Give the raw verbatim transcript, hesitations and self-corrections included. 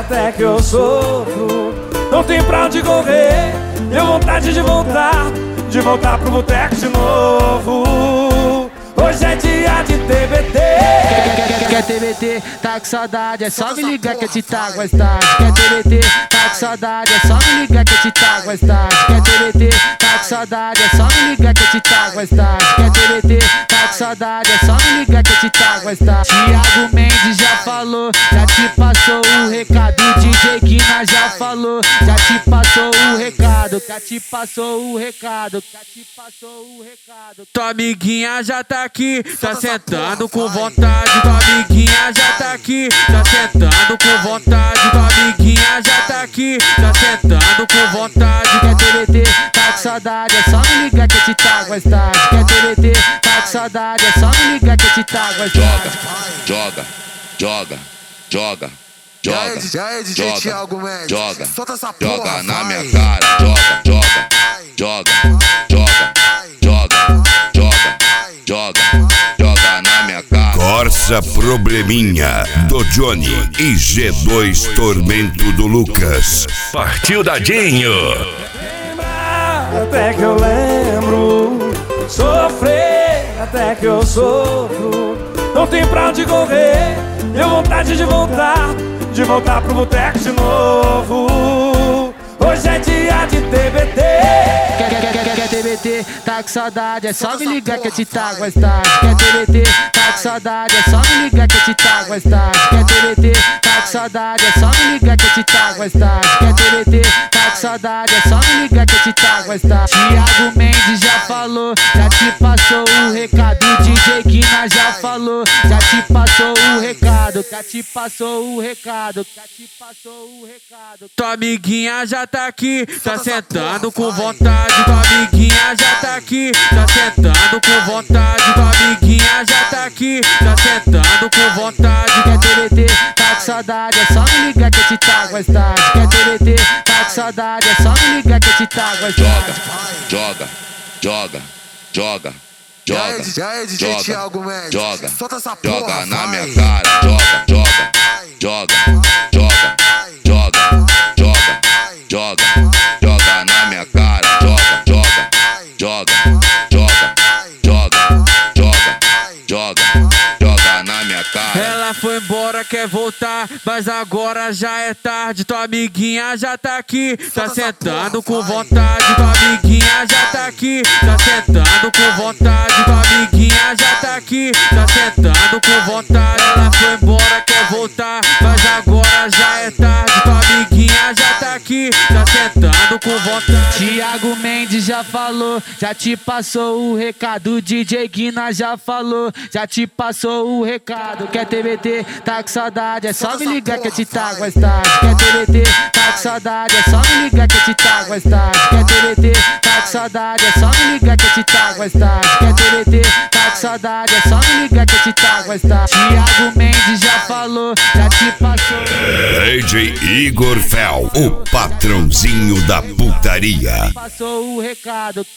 até que eu sofro. Não tem pra onde correr, deu vontade de voltar, de voltar pro boteco de novo. Hoje é dia de T B T. Quer T B T, tá com saudade, é só me ligar que eu te trago mais tarde. Quer T B T, tá com saudade, é só me ligar que eu te trago mais tarde. Quer T B T, tá com saudade, é só me ligar que eu te trago mais tarde. Quer T B T, tá com saudade, é só me ligar que eu te trago mais tarde. Thiago Mendes já falou, já te passou o recado. D J Kina já falou, já te passou o recado. Já te passou o recado, já te passou o recado. Tua amiguinha já tá aqui, tá sentando com vontade. Tua amiguinha já tá aqui, tá sentando com vontade. Tua amiguinha já tá aqui, tá sentando com vontade. Quer T B T, tá com saudade, é só me ligar que eu te trago mais tarde. Quer T B T, tá com saudade, é só me ligar que eu te trago mais tarde. Joga, joga, joga, joga, joga, joga, joga, solta essa porra, joga na minha cara, joga, joga, joga, joga, joga, joga, joga, joga na minha cara. Corsa Probleminha do Johnny e G dois Tormento do Lucas. Partiu Dadinho. Lembrar até que eu lembro, sofrer até que eu sofro. Não tem pra onde correr, deu vontade de voltar, de voltar pro boteco de novo. Hoje é dia de T B T. Quer, quer, quer, quer T B T, tá com saudade, é só me ligar que eu te trago mais tarde. Quer T B T, tá com saudade, é só me ligar que eu te trago mais tarde. Quer T B T, tá com saudade, é só me ligar que eu te trago mais tarde. Quer T B T, tá com saudade, é só me ligar que eu te trago mais tarde. Thiago Mendes já falou, já te passou o recado. D J Kina já falou, já te passou o recado. Já te passou o recado, já te passou o recado. Tua amiguinha já tá aqui, tá sentando com vontade. Tua amiguinha já tá aqui, tá sentando com vontade. Tua amiguinha já tá aqui, tá sentando com vontade. Quer T B T, tá com saudade, é só me ligar que eu te trago mais tarde. Quer T B T, tá com saudade, é só me ligar que eu te trago mais tarde. Joga, joga, joga, joga, joga, joga, joga, joga na minha cara, joga, joga, joga, joga, joga, joga, joga, joga na minha cara, joga, joga, joga, joga, joga, joga, joga, joga na minha cara. Ela foi embora, quer voltar, mas agora já é tarde. Tua amiguinha já tá aqui, tá sentando com vontade. Tua amiguinha já tá aqui, tá sentando com vontade. Tua amiguinha já tá aqui, tá sentando com vontade. Ela foi embora, quer voltar, mas agora já é tarde. Tua amiguinha já tá aqui, tá sentando com vontade. Thiago Mendes já falou, já te passou o recado. D J Kina já falou, já te passou o recado. Quer T B T, tá com saudade, é só me ligar que eu te trago mais tarde. Quer T B T, tá com saudade, é só me ligar que eu te trago mais tarde. Quer T B T, tá com saudade, é só me ligar que eu te trago mais tarde. Quer T B T, tá com saudade, é só me ligar que eu te trago mais tarde. Thiago Mendes já falou, já te passou. D J Igor Fel, o patrãozinho da putaria. Passou o recado.